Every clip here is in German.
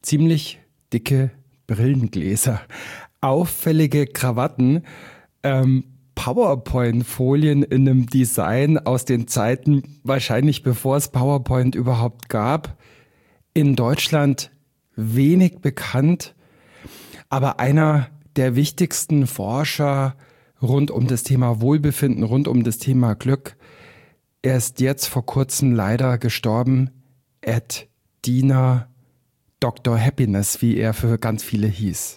ziemlich dicke Brillengläser, auffällige Krawatten, PowerPoint-Folien in einem Design aus den Zeiten, wahrscheinlich bevor es PowerPoint überhaupt gab. In Deutschland wenig bekannt, aber einer der wichtigsten Forscher rund um das Thema Wohlbefinden, rund um das Thema Glück. Er ist jetzt vor kurzem leider gestorben. Ed Diener, Dr. Happiness, wie er für ganz viele hieß.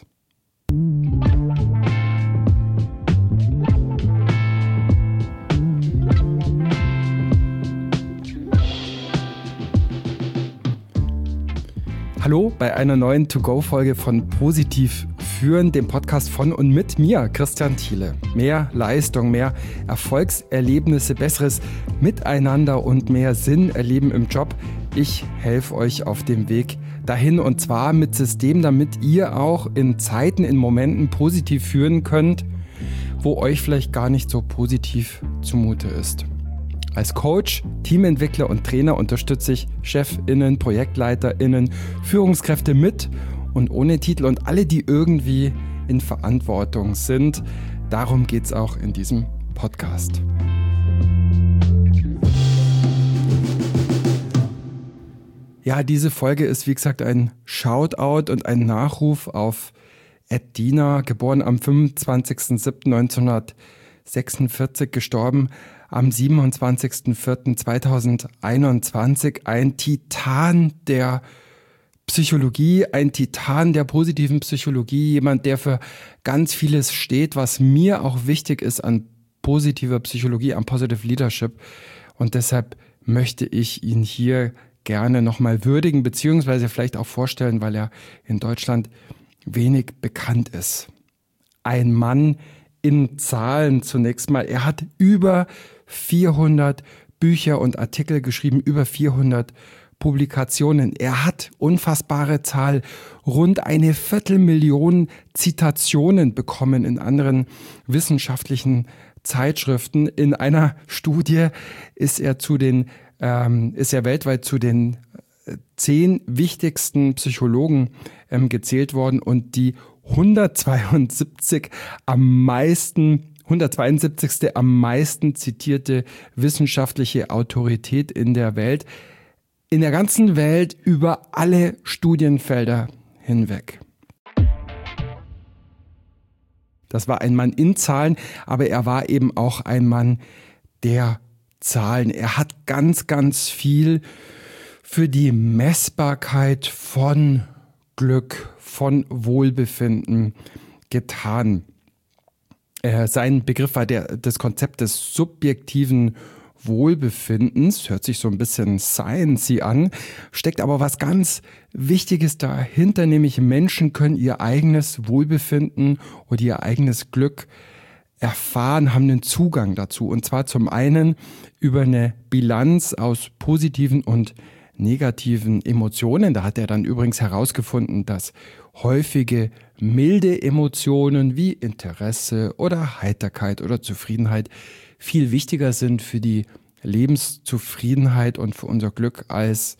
Hallo bei einer neuen To-Go-Folge von Positiv führen, dem Podcast von und mit mir, Christian Thiele. Mehr Leistung, mehr Erfolgserlebnisse, besseres Miteinander und mehr Sinn erleben im Job. Ich helfe euch auf dem Weg dahin und zwar mit Systemen, damit ihr auch in Zeiten, in Momenten positiv führen könnt, wo euch vielleicht gar nicht so positiv zumute ist. Als Coach, Teamentwickler und Trainer unterstütze ich ChefInnen, ProjektleiterInnen, Führungskräfte mit und ohne Titel und alle, die irgendwie in Verantwortung sind. Darum geht es auch in diesem Podcast. Ja, diese Folge ist wie gesagt ein Shoutout und ein Nachruf auf Ed Diener, geboren am 25.07.1946, gestorben am 27.04.2021, ein Titan der Psychologie, ein Titan der positiven Psychologie, jemand, der für ganz vieles steht, was mir auch wichtig ist an positiver Psychologie, an Positive Leadership. Und deshalb möchte ich ihn hier gerne nochmal würdigen, beziehungsweise vielleicht auch vorstellen, weil er in Deutschland wenig bekannt ist. Ein Mann in Zahlen zunächst mal. Er hat über 400 Bücher und Artikel geschrieben, über 400 Publikationen. Er hat unfassbare Zahl, rund 250.000 Zitationen bekommen in anderen wissenschaftlichen Zeitschriften. In einer Studie ist er weltweit zu den 10 wichtigsten Psychologen gezählt worden und die 172. am meisten zitierte wissenschaftliche Autorität in der Welt, in der ganzen Welt über alle Studienfelder hinweg. Das war ein Mann in Zahlen, aber er war eben auch ein Mann der Zahlen. Er hat ganz, ganz viel für die Messbarkeit von Glück, von Wohlbefinden getan. Sein Begriff war das Konzept des subjektiven Wohlbefindens, hört sich so ein bisschen sciencey an, steckt aber was ganz Wichtiges dahinter, nämlich Menschen können ihr eigenes Wohlbefinden oder ihr eigenes Glück erfahren, haben einen Zugang dazu. Und zwar zum einen über eine Bilanz aus positiven und negativen Emotionen. Da hat er dann übrigens herausgefunden, dass häufige milde Emotionen wie Interesse oder Heiterkeit oder Zufriedenheit viel wichtiger sind für die Lebenszufriedenheit und für unser Glück als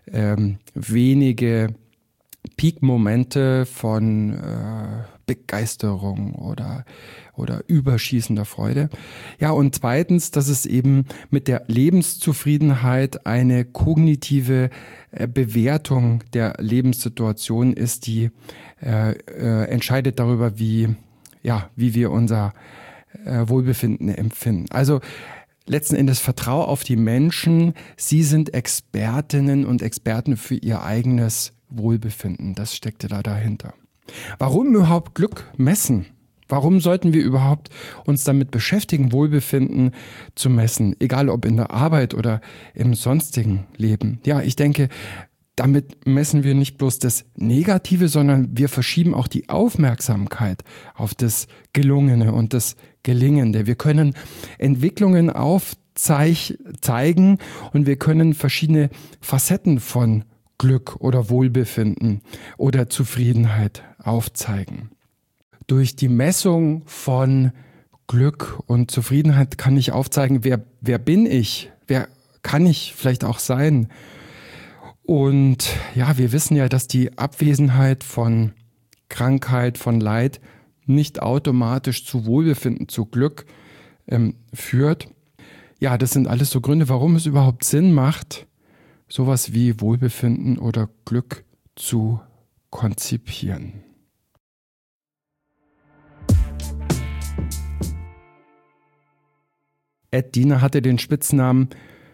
wenige Peak-Momente von Begeisterung oder überschießender Freude. Ja, und zweitens, dass es eben mit der Lebenszufriedenheit eine kognitive Bewertung der Lebenssituation ist, die entscheidet darüber, wie wir unser Wohlbefinden empfinden. Also letzten Endes vertraue auf die Menschen. Sie sind Expertinnen und Experten für ihr eigenes Wohlbefinden. Das steckte da dahinter. Warum überhaupt Glück messen? Warum sollten wir überhaupt uns damit beschäftigen, Wohlbefinden zu messen? Egal ob in der Arbeit oder im sonstigen Leben. Ja, ich denke, damit messen wir nicht bloß das Negative, sondern wir verschieben auch die Aufmerksamkeit auf das Gelungene und das Gelingende. Wir können Entwicklungen aufzeigen und wir können verschiedene Facetten von Glück oder Wohlbefinden oder Zufriedenheit aufzeigen. Durch die Messung von Glück und Zufriedenheit kann ich aufzeigen, wer bin ich, wer kann ich vielleicht auch sein. Und ja, wir wissen ja, dass die Abwesenheit von Krankheit, von Leid nicht automatisch zu Wohlbefinden, zu Glück führt. Ja, das sind alles so Gründe, warum es überhaupt Sinn macht, sowas wie Wohlbefinden oder Glück zu konzipieren. Ed Diener hatte den Spitznamen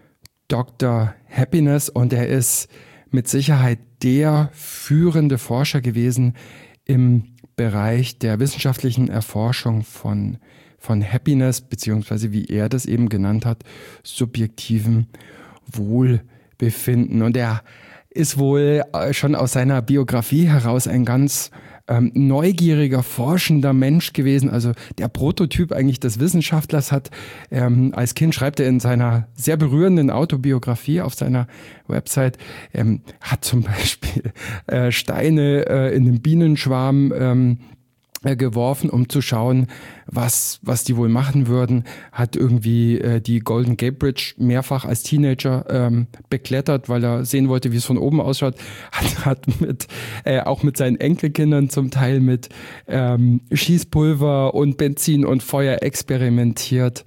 Dr. Happiness und er ist mit Sicherheit der führende Forscher gewesen im Bereich der wissenschaftlichen Erforschung von Happiness, beziehungsweise wie er das eben genannt hat, subjektivem Wohlbefinden. Und er ist wohl schon aus seiner Biografie heraus ein ganz neugieriger, forschender Mensch gewesen. Also der Prototyp eigentlich des Wissenschaftlers hat als Kind, schreibt er in seiner sehr berührenden Autobiografie auf seiner Website, hat zum Beispiel Steine in den Bienenschwarm geworfen, um zu schauen, was die wohl machen würden, hat irgendwie die Golden Gate Bridge mehrfach als Teenager beklettert, weil er sehen wollte, wie es von oben ausschaut, hat auch mit seinen Enkelkindern zum Teil mit Schießpulver und Benzin und Feuer experimentiert.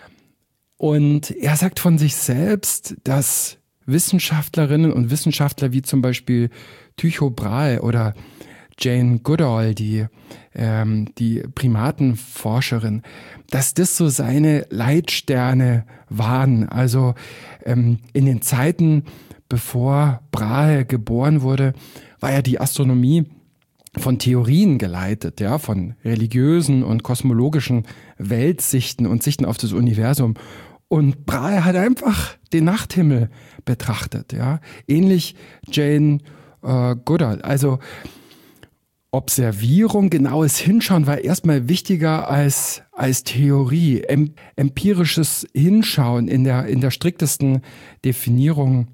Und er sagt von sich selbst, dass Wissenschaftlerinnen und Wissenschaftler wie zum Beispiel Tycho Brahe oder Jane Goodall, die Primatenforscherin, dass das so seine Leitsterne waren. Also in den Zeiten, bevor Brahe geboren wurde, war ja die Astronomie von Theorien geleitet, ja, von religiösen und kosmologischen Weltsichten und Sichten auf das Universum. Und Brahe hat einfach den Nachthimmel betrachtet, ja, ähnlich Jane Goodall. Also Observierung, genaues Hinschauen war erstmal wichtiger als Theorie. Empirisches Hinschauen in der striktesten Definition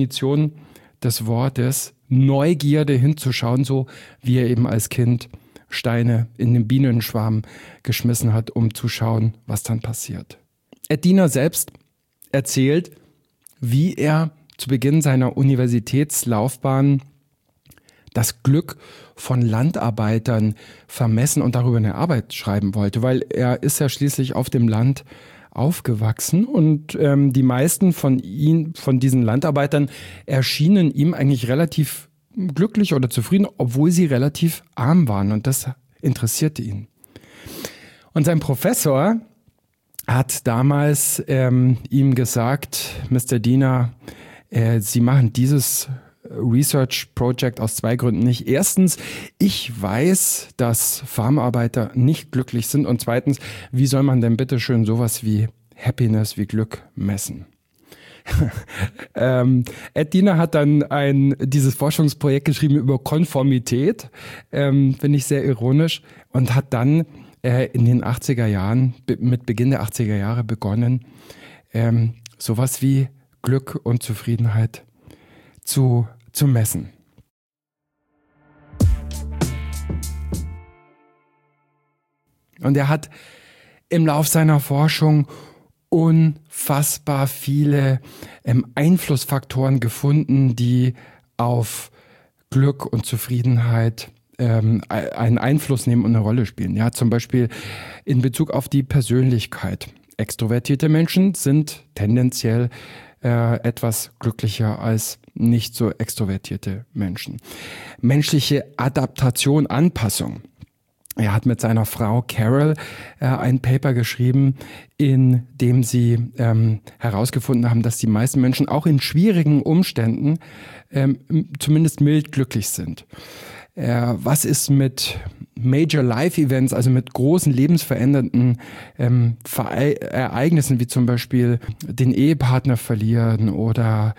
des Wortes, Neugierde hinzuschauen, so wie er eben als Kind Steine in den Bienenschwarm geschmissen hat, um zu schauen, was dann passiert. Ed Diener selbst erzählt, wie er zu Beginn seiner Universitätslaufbahn das Glück von Landarbeitern vermessen und darüber eine Arbeit schreiben wollte, weil er ist ja schließlich auf dem Land aufgewachsen und die meisten von diesen Landarbeitern erschienen ihm eigentlich relativ glücklich oder zufrieden, obwohl sie relativ arm waren und das interessierte ihn. Und sein Professor hat damals ihm gesagt, Mr. Diener, Sie machen dieses Research Project aus 2 Gründen nicht. Erstens, ich weiß, dass Farmarbeiter nicht glücklich sind. Und zweitens, wie soll man denn bitte schön sowas wie Happiness, wie Glück messen? Ed Diener hat dann dieses Forschungsprojekt geschrieben über Konformität, finde ich sehr ironisch, und hat dann in den 80er Jahren, mit Beginn der 80er Jahre begonnen, sowas wie Glück und Zufriedenheit zu messen. Und er hat im Lauf seiner Forschung unfassbar viele Einflussfaktoren gefunden, die auf Glück und Zufriedenheit einen Einfluss nehmen und eine Rolle spielen. Ja, zum Beispiel in Bezug auf die Persönlichkeit. Extrovertierte Menschen sind tendenziell etwas glücklicher als nicht so extrovertierte Menschen. Menschliche Adaptation, Anpassung. Er hat mit seiner Frau Carol ein Paper geschrieben, in dem sie herausgefunden haben, dass die meisten Menschen auch in schwierigen Umständen zumindest mild glücklich sind. Was ist mit Major Life Events, also mit großen lebensverändernden Ereignissen, wie zum Beispiel den Ehepartner verlieren oder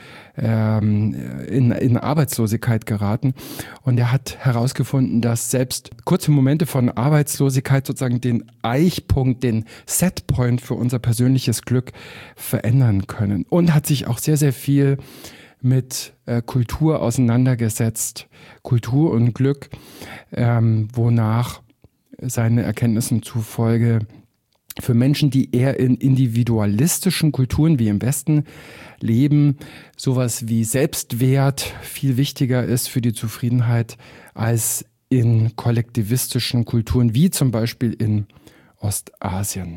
in Arbeitslosigkeit geraten? Und er hat herausgefunden, dass selbst kurze Momente von Arbeitslosigkeit sozusagen den Eichpunkt, den Setpoint für unser persönliches Glück verändern können. Und hat sich auch sehr, sehr viel mit Kultur auseinandergesetzt, Kultur und Glück, wonach seinen Erkenntnissen zufolge Für Menschen, die eher in individualistischen Kulturen wie im Westen leben, sowas wie Selbstwert viel wichtiger ist für die Zufriedenheit als in kollektivistischen Kulturen wie zum Beispiel in Ostasien.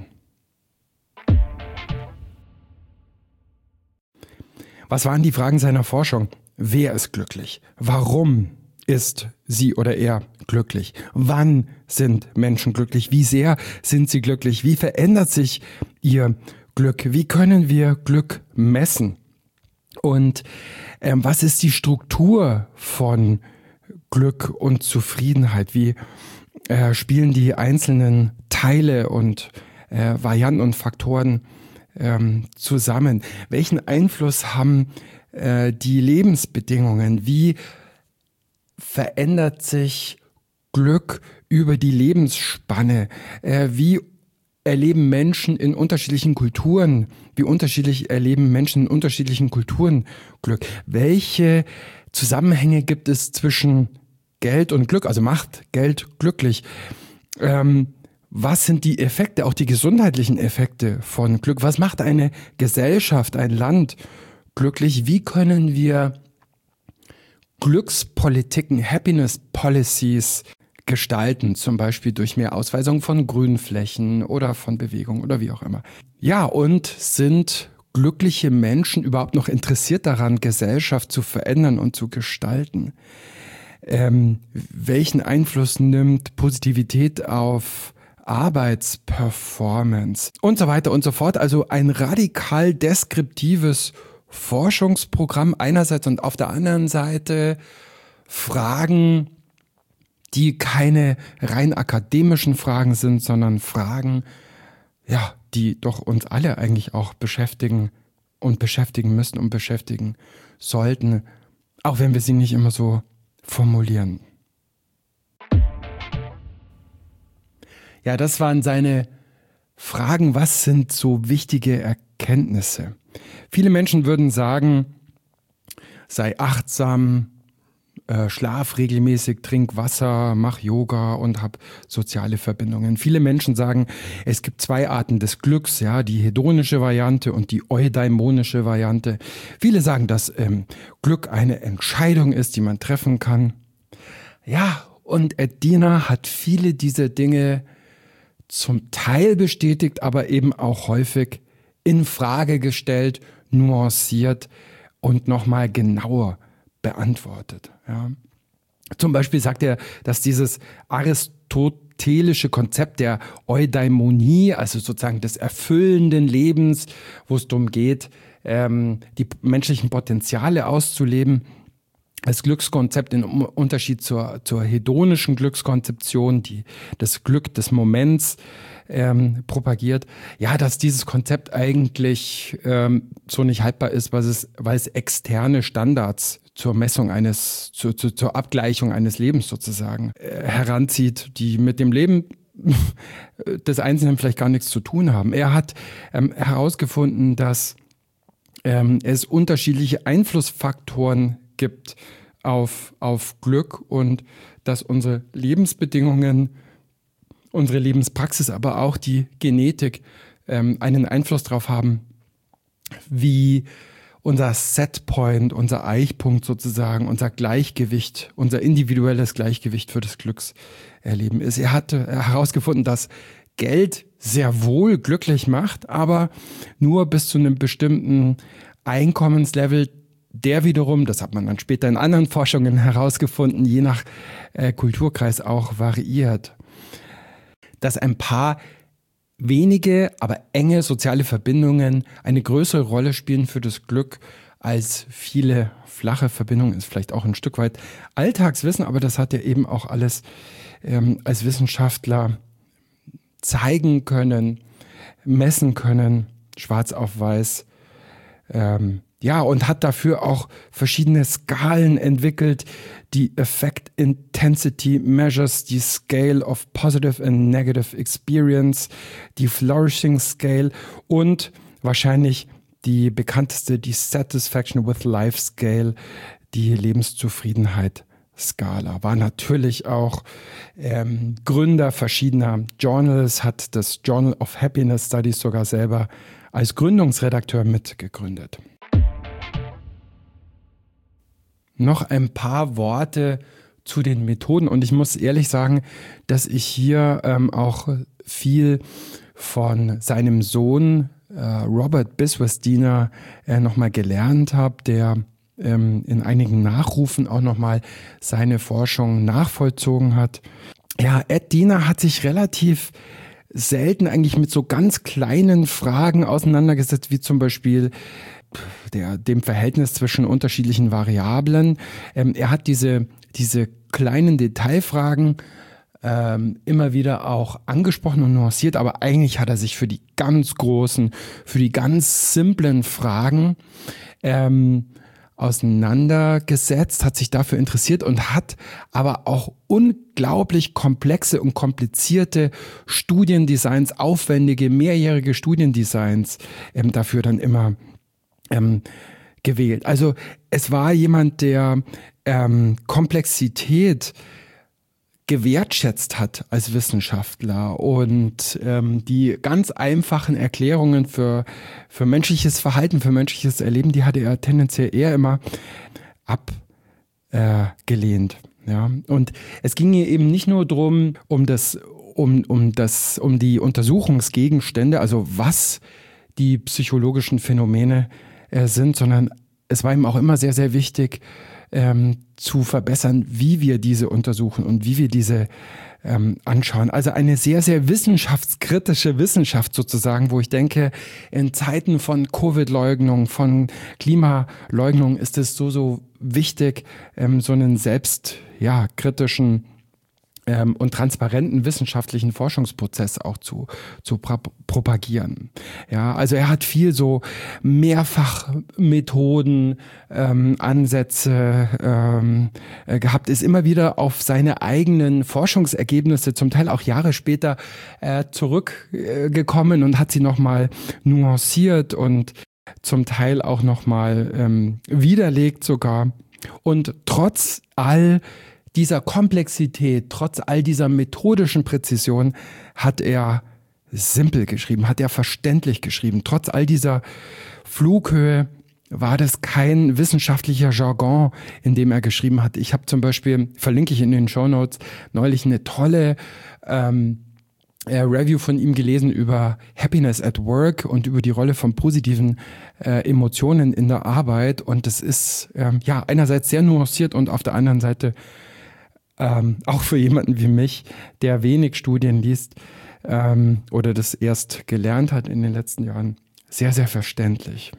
Was waren die Fragen seiner Forschung? Wer ist glücklich? Warum ist sie oder er glücklich? Wann sind Menschen glücklich? Wie sehr sind sie glücklich? Wie verändert sich ihr Glück? Wie können wir Glück messen? Und was ist die Struktur von Glück und Zufriedenheit? Wie spielen die einzelnen Teile und Varianten und Faktoren zusammen? Welchen Einfluss haben die Lebensbedingungen? Wie verändert sich Glück über die Lebensspanne? Wie erleben Menschen in unterschiedlichen Kulturen? Wie unterschiedlich erleben Menschen in unterschiedlichen Kulturen Glück? Welche Zusammenhänge gibt es zwischen Geld und Glück? Also macht Geld glücklich? Was sind die Effekte, auch die gesundheitlichen Effekte von Glück? Was macht eine Gesellschaft, ein Land glücklich? Wie können wir Glückspolitiken, Happiness Policies gestalten, zum Beispiel durch mehr Ausweisung von Grünflächen oder von Bewegung oder wie auch immer? Ja, und sind glückliche Menschen überhaupt noch interessiert daran, Gesellschaft zu verändern und zu gestalten? Welchen Einfluss nimmt Positivität auf Arbeitsperformance und so weiter und so fort? Also ein radikal deskriptives Forschungsprogramm einerseits und auf der anderen Seite Fragen, die keine rein akademischen Fragen sind, sondern Fragen, ja, die doch uns alle eigentlich auch beschäftigen und beschäftigen müssen und beschäftigen sollten, auch wenn wir sie nicht immer so formulieren. Ja, das waren seine Fragen. Was sind so wichtige Erkenntnisse? Viele Menschen würden sagen, sei achtsam, schlaf regelmäßig, trink Wasser, mach Yoga und hab soziale Verbindungen. Viele Menschen sagen, es gibt zwei Arten des Glücks, ja, die hedonische Variante und die eudaimonische Variante. Viele sagen, dass Glück eine Entscheidung ist, die man treffen kann. Ja, und Ed Diener hat viele dieser Dinge zum Teil bestätigt, aber eben auch häufig in Frage gestellt, nuanciert und nochmal genauer beantwortet. Ja. Zum Beispiel sagt er, dass dieses aristotelische Konzept der Eudaimonie, also sozusagen des erfüllenden Lebens, wo es darum geht, die menschlichen Potenziale auszuleben, als Glückskonzept im Unterschied zur hedonischen Glückskonzeption, die das Glück des Moments propagiert, ja, dass dieses Konzept eigentlich so nicht haltbar ist, weil es externe Standards zur Messung zur Abgleichung eines Lebens sozusagen heranzieht, die mit dem Leben des Einzelnen vielleicht gar nichts zu tun haben. Er hat herausgefunden, dass es unterschiedliche Einflussfaktoren gibt auf Glück und dass unsere Lebensbedingungen, unsere Lebenspraxis, aber auch die Genetik einen Einfluss darauf haben, wie unser Setpoint, unser Eichpunkt sozusagen, unser Gleichgewicht, unser individuelles Gleichgewicht für das Glückserleben ist. Er hat herausgefunden, dass Geld sehr wohl glücklich macht, aber nur bis zu einem bestimmten Einkommenslevel, der wiederum, das hat man dann später in anderen Forschungen herausgefunden, je nach Kulturkreis auch variiert. Dass ein paar wenige, aber enge soziale Verbindungen eine größere Rolle spielen für das Glück als viele flache Verbindungen, ist vielleicht auch ein Stück weit Alltagswissen, aber das hat er eben auch alles als Wissenschaftler zeigen können, messen können, schwarz auf weiß. Ja, und hat dafür auch verschiedene Skalen entwickelt, die Effect Intensity Measures, die Scale of Positive and Negative Experience, die Flourishing Scale und wahrscheinlich die bekannteste, die Satisfaction with Life Scale, die Lebenszufriedenheit Skala, war natürlich auch Gründer verschiedener Journals, hat das Journal of Happiness Studies sogar selber als Gründungsredakteur mitgegründet. Noch ein paar Worte zu den Methoden und ich muss ehrlich sagen, dass ich hier auch viel von seinem Sohn Robert Biswas-Diener nochmal gelernt habe, der in einigen Nachrufen auch nochmal seine Forschung nachvollzogen hat. Ja, Ed Diener hat sich relativ selten eigentlich mit so ganz kleinen Fragen auseinandergesetzt, wie zum Beispiel dem Verhältnis zwischen unterschiedlichen Variablen. Er hat diese kleinen Detailfragen immer wieder auch angesprochen und nuanciert, aber eigentlich hat er sich für die ganz großen, für die ganz simplen Fragen auseinandergesetzt, hat sich dafür interessiert und hat aber auch unglaublich komplexe und komplizierte Studiendesigns, aufwendige, mehrjährige Studiendesigns dafür dann immer gewählt. Also es war jemand, der Komplexität gewertschätzt hat als Wissenschaftler und die ganz einfachen Erklärungen für menschliches Verhalten, für menschliches Erleben, die hatte er tendenziell eher immer abgelehnt. Ja? Und es ging hier eben nicht nur darum, um die Untersuchungsgegenstände, also was die psychologischen Phänomene sind, sondern es war ihm auch immer sehr, sehr wichtig, zu verbessern, wie wir diese untersuchen und wie wir diese anschauen. Also eine sehr, sehr wissenschaftskritische Wissenschaft sozusagen, wo ich denke, in Zeiten von Covid-Leugnung, von Klimaleugnung ist es so wichtig, so einen selbstkritischen und transparenten wissenschaftlichen Forschungsprozess auch zu propagieren. Ja, also er hat viel so Mehrfachmethoden, Ansätze gehabt, ist immer wieder auf seine eigenen Forschungsergebnisse, zum Teil auch Jahre später, zurückgekommen und hat sie nochmal nuanciert und zum Teil auch nochmal widerlegt sogar. Und trotz all dieser Komplexität, trotz all dieser methodischen Präzision hat er simpel geschrieben, hat er verständlich geschrieben. Trotz all dieser Flughöhe war das kein wissenschaftlicher Jargon, in dem er geschrieben hat. Ich habe zum Beispiel, verlinke ich in den Shownotes, neulich eine tolle Review von ihm gelesen über Happiness at Work und über die Rolle von positiven Emotionen in der Arbeit. Und das ist einerseits sehr nuanciert und auf der anderen Seite auch für jemanden wie mich, der wenig Studien liest oder das erst gelernt hat in den letzten Jahren, sehr, sehr verständlich.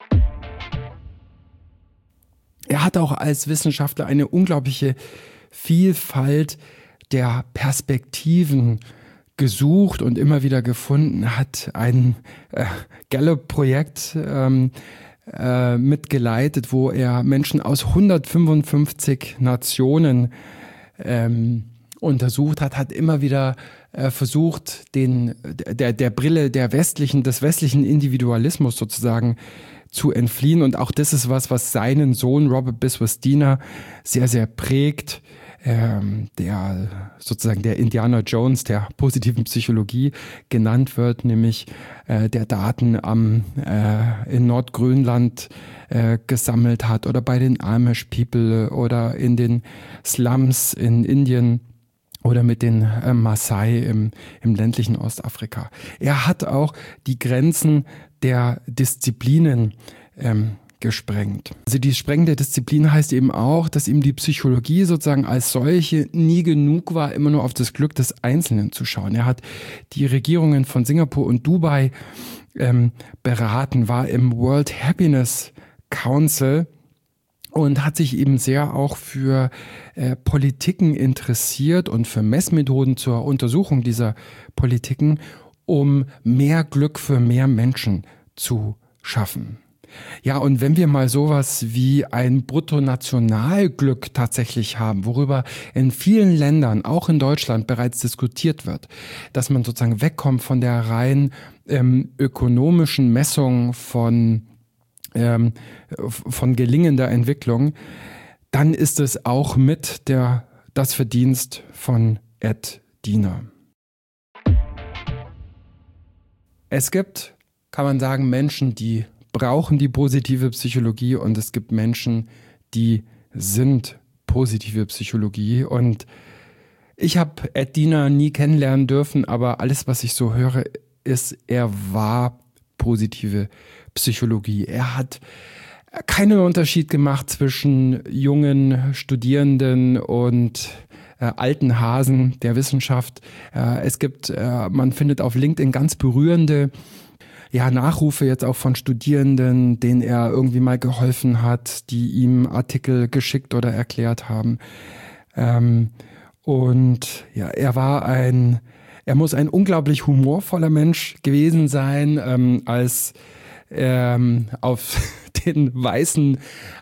Er hat auch als Wissenschaftler eine unglaubliche Vielfalt der Perspektiven gesucht und immer wieder gefunden, hat ein Gallup-Projekt mitgeleitet, wo er Menschen aus 155 Nationen untersucht hat immer wieder versucht, der Brille des westlichen Individualismus sozusagen zu entfliehen. Und auch das ist was seinen Sohn Robert Biswas-Diener sehr, sehr prägt, der sozusagen der Indiana Jones der positiven Psychologie genannt wird, nämlich der Daten in Nordgrönland gesammelt hat oder bei den Amish People oder in den Slums in Indien oder mit den Maasai im ländlichen Ostafrika. Er hat auch die Grenzen der Disziplinen gesprengt. Also die Sprengen der Disziplin heißt eben auch, dass ihm die Psychologie sozusagen als solche nie genug war, immer nur auf das Glück des Einzelnen zu schauen. Er hat die Regierungen von Singapur und Dubai beraten, war im World Happiness Council und hat sich eben sehr auch für Politiken interessiert und für Messmethoden zur Untersuchung dieser Politiken, um mehr Glück für mehr Menschen zu schaffen. Ja, und wenn wir mal sowas wie ein Bruttonationalglück tatsächlich haben, worüber in vielen Ländern, auch in Deutschland, bereits diskutiert wird, dass man sozusagen wegkommt von der rein ökonomischen Messung von gelingender Entwicklung, dann ist es auch mit das Verdienst von Ed Diener. Es gibt, kann man sagen, Menschen, die brauchen die positive Psychologie und es gibt Menschen, die sind positive Psychologie. Und ich habe Ed Diener nie kennenlernen dürfen, aber alles, was ich so höre, ist, er war positive Psychologie. Er hat keinen Unterschied gemacht zwischen jungen Studierenden und alten Hasen der Wissenschaft. Man findet auf LinkedIn ganz berührende Nachrufe jetzt auch von Studierenden, denen er irgendwie mal geholfen hat, die ihm Artikel geschickt oder erklärt haben. Er muss ein unglaublich humorvoller Mensch gewesen sein, als auf dem weißen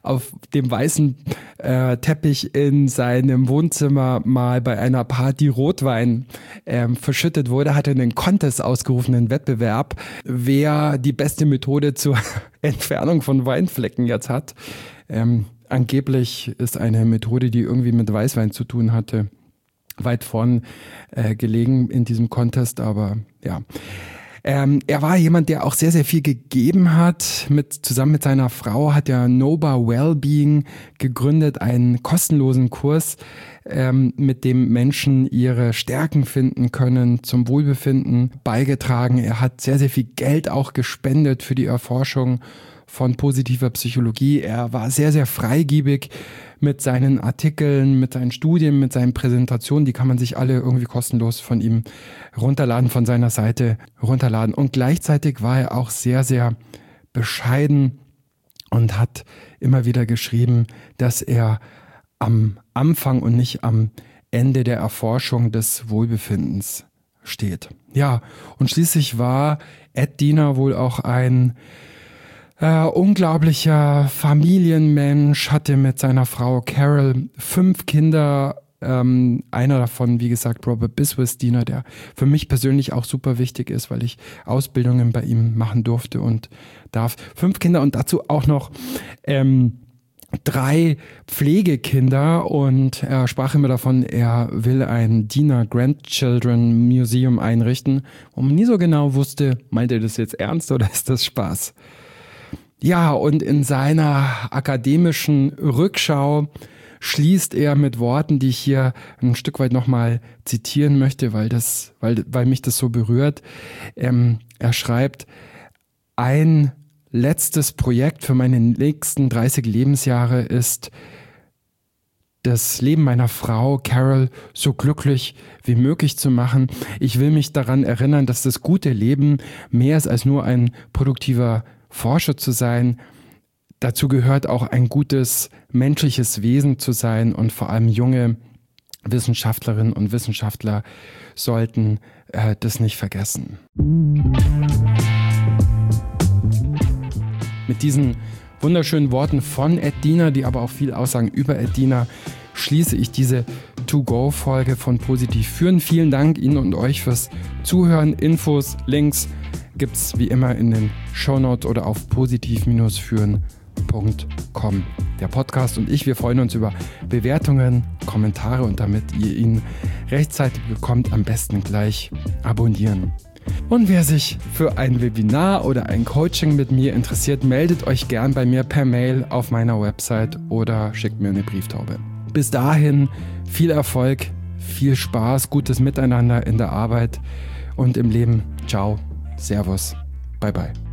Teppich in seinem Wohnzimmer mal bei einer Party Rotwein verschüttet wurde, hat er einen Contest ausgerufen, einen Wettbewerb, wer die beste Methode zur Entfernung von Weinflecken jetzt hat. Angeblich ist eine Methode, die irgendwie mit Weißwein zu tun hatte, weit vorn gelegen in diesem Contest, aber ja. Er war jemand, der auch sehr, sehr viel gegeben hat. Zusammen mit seiner Frau hat er Noba Wellbeing gegründet, einen kostenlosen Kurs, mit dem Menschen ihre Stärken finden können, zum Wohlbefinden beigetragen. Er hat sehr, sehr viel Geld auch gespendet für die Erforschung von positiver Psychologie. Er war sehr, sehr freigebig mit seinen Artikeln, mit seinen Studien, mit seinen Präsentationen. Die kann man sich alle irgendwie kostenlos von ihm runterladen, von seiner Seite runterladen. Und gleichzeitig war er auch sehr, sehr bescheiden und hat immer wieder geschrieben, dass er am Anfang und nicht am Ende der Erforschung des Wohlbefindens steht. Ja, und schließlich war Ed Diener wohl auch ein unglaublicher Familienmensch, hatte mit seiner Frau Carol 5 Kinder, einer davon, wie gesagt, Robert Biswas Diener, der für mich persönlich auch super wichtig ist, weil ich Ausbildungen bei ihm machen durfte und darf. 5 Kinder und dazu auch noch 3 Pflegekinder, und er sprach immer davon, er will ein Diener Grandchildren Museum einrichten, wo man nie so genau wusste, meint er das jetzt ernst oder ist das Spaß? Ja, und in seiner akademischen Rückschau schließt er mit Worten, die ich hier ein Stück weit nochmal zitieren möchte, weil mich das so berührt. Er schreibt: Ein letztes Projekt für meine nächsten 30 Lebensjahre ist, das Leben meiner Frau Carol so glücklich wie möglich zu machen. Ich will mich daran erinnern, dass das gute Leben mehr ist als nur ein produktiver Forscher zu sein. Dazu gehört auch ein gutes menschliches Wesen zu sein, und vor allem junge Wissenschaftlerinnen und Wissenschaftler sollten das nicht vergessen. Mit diesen wunderschönen Worten von Ed Diener, die aber auch viel aussagen über Ed Diener, schließe ich diese To-Go-Folge von Positiv Führen. Vielen Dank Ihnen und euch fürs Zuhören. Infos, Links gibt's wie immer in den Shownotes oder auf positiv-führen.com. Der Podcast und ich, wir freuen uns über Bewertungen, Kommentare, und damit ihr ihn rechtzeitig bekommt, am besten gleich abonnieren. Und wer sich für ein Webinar oder ein Coaching mit mir interessiert, meldet euch gern bei mir per Mail auf meiner Website oder schickt mir eine Brieftaube. Bis dahin viel Erfolg, viel Spaß, gutes Miteinander in der Arbeit und im Leben. Ciao, Servus, bye bye.